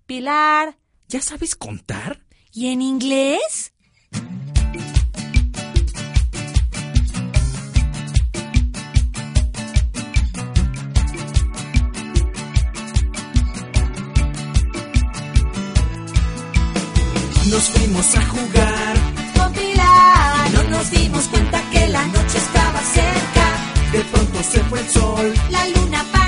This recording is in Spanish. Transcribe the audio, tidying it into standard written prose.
Pilar. ¿Ya sabes contar? ¿Y en inglés? Nos fuimos a jugar Con Pilar. No nos dimos cuenta que la noche estaba cerca. De pronto se fue el sol. La luna